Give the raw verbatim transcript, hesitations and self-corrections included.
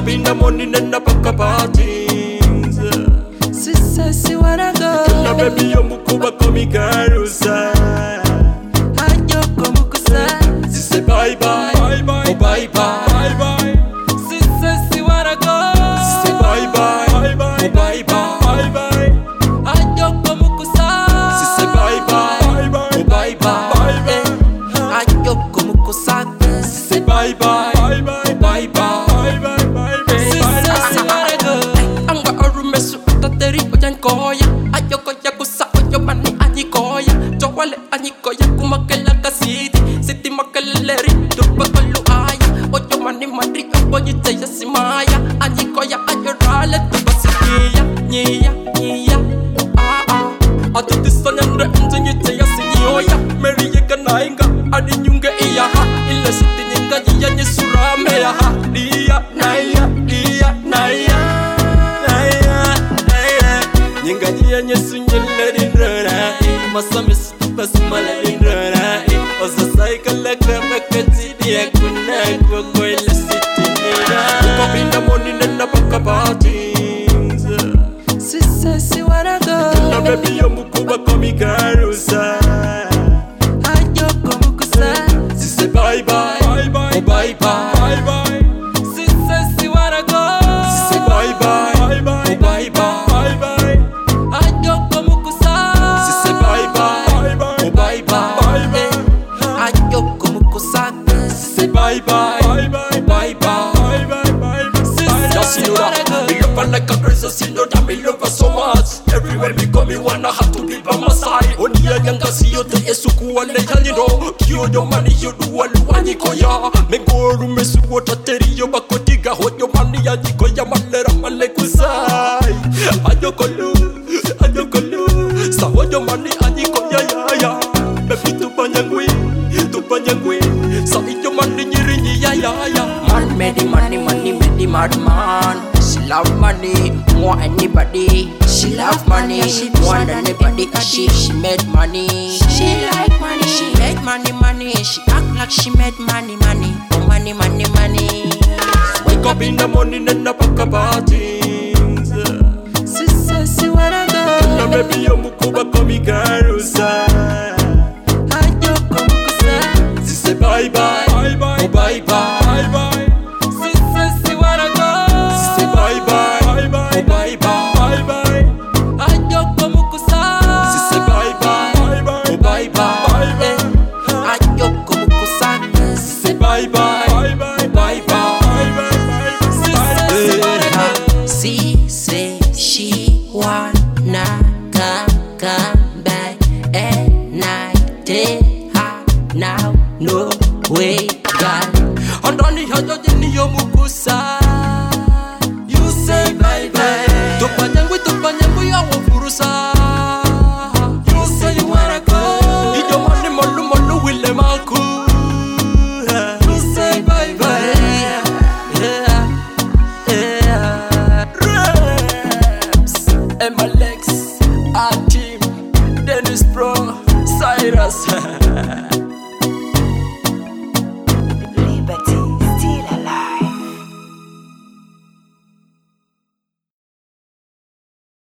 up in the morning and up a parties. She says she wanna go. Na baby yo mukuba komikarusa. Ayo komukusa. She say bye bye, bye bye, oh bye bye, bye bye. She says she wanna go. She say bye bye, bye bye, oh bye bye, bye bye. Ayo komukusa. She say bye bye, bye bye, oh bye bye, bye bye. Ayo komukusa. She say bye bye, bye bye, bye bye, bye bye, bye. She says she wanna go. Anga arumesu tateri oyan koya. Ayo koya kusa oyo mani ani koya. Jowale ani koya kumakela kasiti. Siti makeleri turba kalu aya. Oyo mani mani oyo jaya simaya. Ani koya ayo rale turba sikiya. Nya nya ah ah. Atu tisanyandre nje jaya sinyoya. Meri yeka nainga ani nyunge iya ha. Ila siti nyinga jaya nyesurame ya ha. Dia naya dia naya. Nyinga jia nyesu nyellerin rana eh. Masa misu basmalarin rana eh. Osa saikala krama kati dia kuna kwa kwa ila siti nira. Woke up in the morning and up a parties. She says she wanna go. Na baby yo mukuba komikarusa. Ayo komukusa. She say bye bye, bye bye, oh bye bye, bye bye. She says she wanna go. She say bye bye, bye bye, oh bye bye, bye bye. Ayo komukusa. She say bye bye, bye bye, oh bye bye, bye bye. Ayo komukusa. Say bye bye, bye bye, bye bye, bye bye, bye bye. She You know that me love her like a crazy, so you know that me love her so much. Everywhere me go, me wanna have to be by my side. Only I can see you to esuku wale yani no. Kiyo yo mani yo do walu wani koya. Me go ru me su wota teri yo bakotiga ho yo mani ya ni koya malera male kusai. Ayo kolu, ayo kolu. Sa ho yo mani ani koya ya ya. Baby tu panyangui, tu panyangui. Sa iyo mani nyiri ni ya ya ya. Man made the money, money made the mad man. She love money more anybody. She love money more than anybody. Cause she she made money. She like money. She made money, money. She act like she made money, money. Oh money, money, money. Wake up in the morning and up a parties. She says she wanna go. Na baby yo mukuba komikarusa. Ayo komukusa. She say bye bye, bye bye, oh bye bye, bye bye. She says she wanna go. She say bye bye, bye bye, oh bye bye, bye bye. Ayo komukusa. She say bye bye, bye bye, oh bye bye, bye bye. Ayo komukusa. She say bye bye, bye bye, bye bye, bye bye, bye bye. She says she wanna go. She says she wanna come, come back and I tell her now, no way, girl. Andani haja jini yo mukusa. You say bye bye. Tupanyangwe, tupanyangwe ya wafurusa. You say you wanna go. Ijo mani malu malu wile maku. You say bye bye. Yeah, yeah. Raps, Emma Lex, our team, Dennis Pro, Cyrus.